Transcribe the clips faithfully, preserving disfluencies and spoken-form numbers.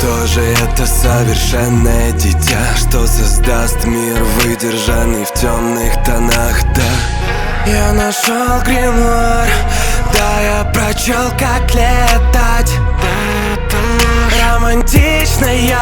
Кто же это совершенное дитя, что создаст мир, выдержанный в темных тонах, да? Я нашел гримуар, да, я прочел, как летать. Романтичная,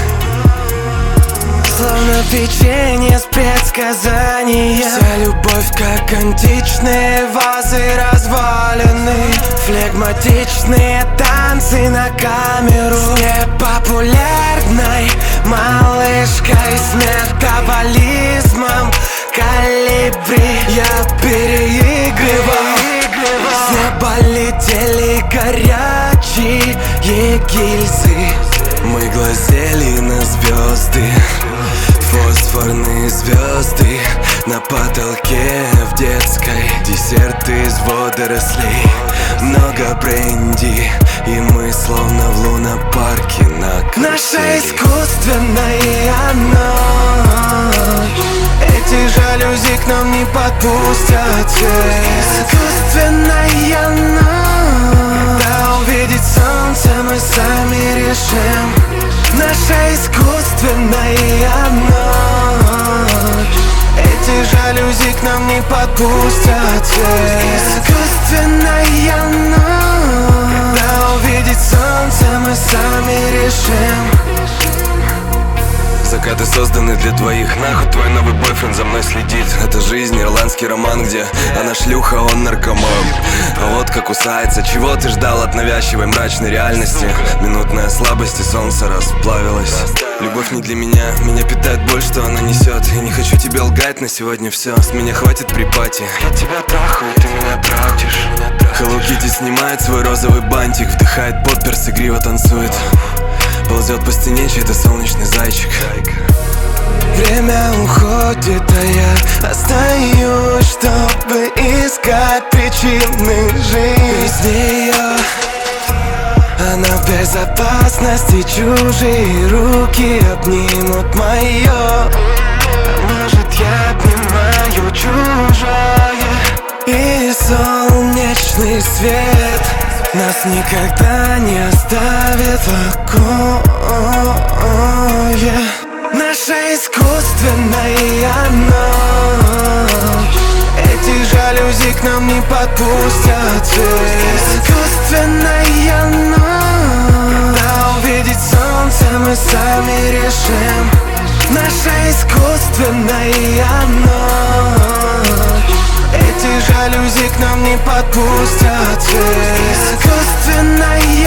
словно печенье с предсказанием. Вся любовь, как античные вазы развалины, флегматичные танцы на камеру с непопулярной малышкой с метаболизмом колибри. Я переигрывал, с неба летели горячие гильзы. Мы глазели на звезды, фосфорные звезды на потолке в детской. Десерты из водорослей, много бренди, и мы словно в лунопарке на карусели. Наша искусственная ночь, эти жалюзи к нам не подпустят свет. Искусственная ночь, когда увидеть солнце мы сами решим. Наша искусственная ночь, эти жалюзи к нам не подпустят свет. Искусственная ночь, когда увидеть солнце мы сами решим. Закаты созданы для двоих, нахуй твой новый бойфренд за мной следит. Это жизнь, ирландский роман, где она шлюха, он наркоман. А водка кусается, чего ты ждал от навязчивой мрачной реальности? Минутная слабость и солнце расплавилось. Любовь не для меня, меня питает боль, что она несет. Я не хочу тебе лгать, на сегодня все, с меня хватит при пати. Я тебя трахаю, ты меня тратишь. Hello Kitty снимает свой розовый бантик, вдыхает подперс, игриво танцует. Ползет по стене чей-то солнечный зайчик. Время уходит, а я остаюсь, чтобы искать причины жизни. Без нее она в безопасности, чужие руки обнимут мое. А может, я обнимаю чужое. И солнечный свет нас никогда не оставит в покое. Наша искусственная ночь, эти жалюзи к нам не подпустят свет. Искусственная ночь, когда увидеть солнце мы сами решим. Наша искусственная ночь, эти жалюзи к нам не подпустят свет. Искусственная